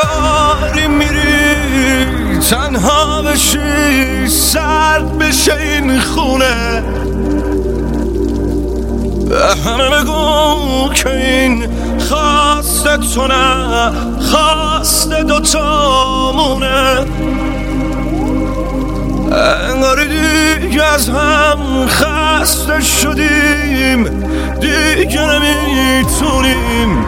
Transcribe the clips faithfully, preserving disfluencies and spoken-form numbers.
داری میری تنها بشی، سرد بشه این خونه. به همه بگو که این خواست تو نه، خواست دوتامونه. انگاری دیگه از هم خسته شدیم، دیگه نمیتونیم.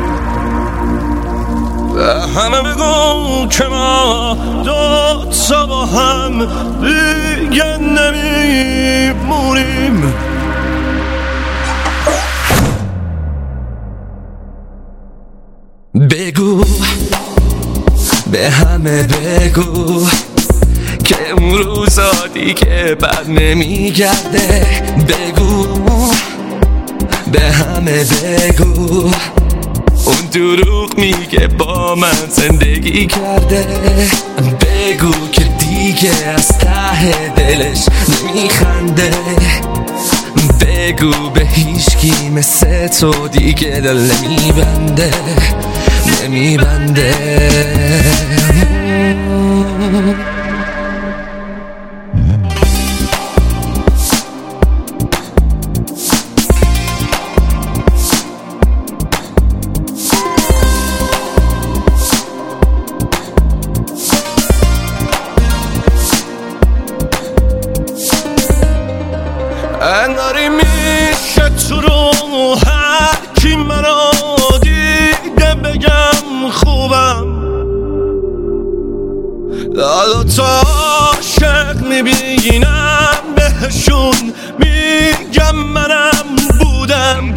به همه بگو که ما دوتا با هم دیگه نمیمونیم. بگو به همه بگو که اون روزا دیگه بر نمیگرده. بگو به همه بگو اون دروغ میگه با من زندگی کرده. بگو که دیگه از ته دلش نمیخنده. بگو به هیچکی مثل تو دیگه دل نمیبنده، نمیبنده. انگاری میشه تو رو هر کی منو دیده بگم خوبم. دو تا عاشق میبینم بهشون میگم منم بودم.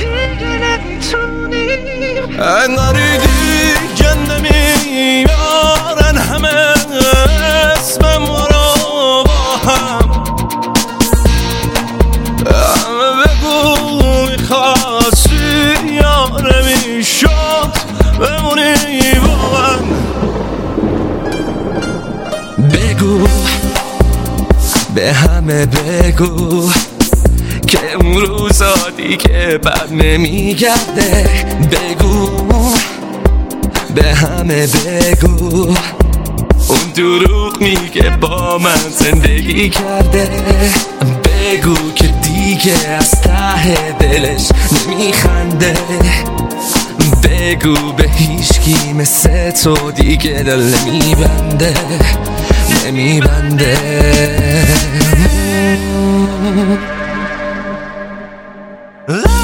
انگاری دیگه نمیارن همه اسمم رو با هم. میخواستی یا نمیشد بمونی با من. بگو به همه بگو که اون روزا دیگه بر نمیگرده. بگو به همه بگو اون دروغ میگه با من زندگی کرده. بگو که دیگه از ته دلش نمیخنده. بگو به هیچکی مثل تو دیگه دل نمیبنده، نمیبنده.